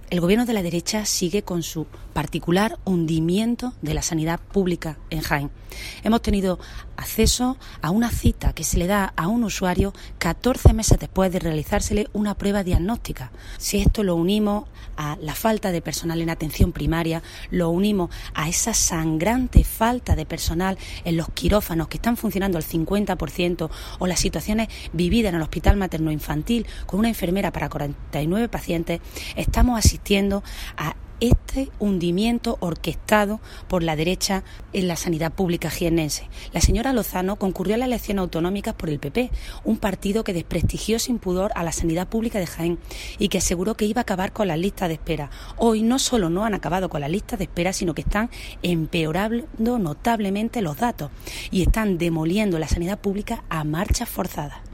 El gobierno de la derecha sigue con su particular hundimiento de la sanidad pública en Jaén. Hemos tenido acceso a una cita que se le da a un usuario 14 meses después de realizársele una prueba diagnóstica. Si esto lo unimos a la falta de personal en atención primaria, lo unimos a esa sangrante falta de personal en los quirófanos que están funcionando al 50%, o las situaciones vividas en el hospital materno-infantil con una enfermera para 49 pacientes, estamos asistiendo a este hundimiento orquestado por la derecha en la sanidad pública jiennense. La señora Lozano concurrió a las elecciones autonómicas por el PP, un partido que desprestigió sin pudor a la sanidad pública de Jaén y que aseguró que iba a acabar con las listas de espera. Hoy no solo no han acabado con las listas de espera, sino que están empeorando notablemente los datos y están demoliendo la sanidad pública a marchas forzadas.